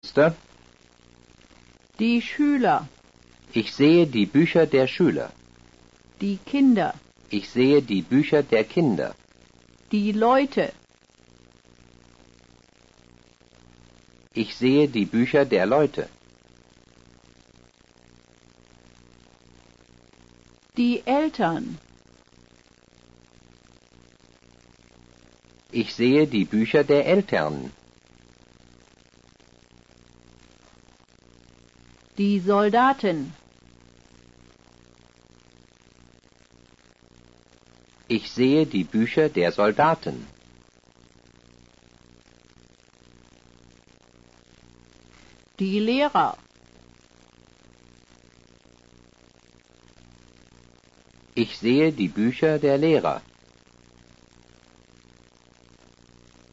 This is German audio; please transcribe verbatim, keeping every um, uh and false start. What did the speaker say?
Die Schüler. Ich sehe die Bücher der Schüler. Die Kinder. Ich sehe die Bücher der Kinder. Die Leute. Ich sehe die Bücher der Leute. Die Eltern. Ich sehe die Bücher der Eltern. Die Soldaten. Ich sehe die Bücher der Soldaten. Die Lehrer. Ich sehe die Bücher der Lehrer.